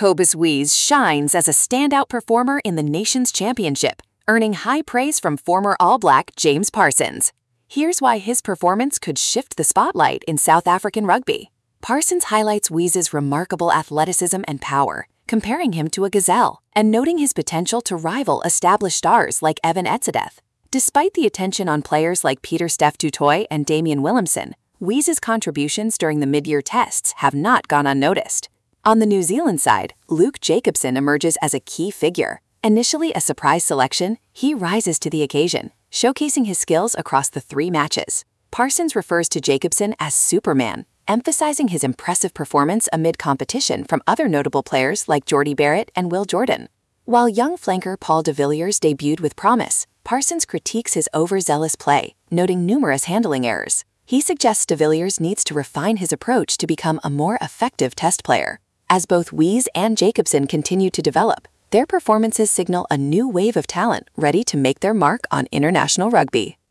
Cobus Wees shines as a standout performer in the nation's championship, earning high praise from former All Black James Parsons. Here's why his performance could shift the spotlight in South African rugby. Parsons highlights Wees's remarkable athleticism and power, comparing him to a gazelle and noting his potential to rival established stars like Evan Etzadeth. Despite the attention on players like Pieter-Steph du Toit and Damian Willemse, Wees's contributions during the mid-year tests have not gone unnoticed. On the New Zealand side, Luke Jacobson emerges as a key figure. Initially a surprise selection, he rises to the occasion, showcasing his skills across the 3 matches. Parsons refers to Jacobson as Superman, emphasizing his impressive performance amid competition from other notable players like Jordie Barrett and Will Jordan. While young flanker Paul de Villiers debuted with promise, Parsons critiques his overzealous play, noting numerous handling errors. He suggests de Villiers needs to refine his approach to become a more effective test player. As both Wees and Jacobson continue to develop, their performances signal a new wave of talent ready to make their mark on international rugby.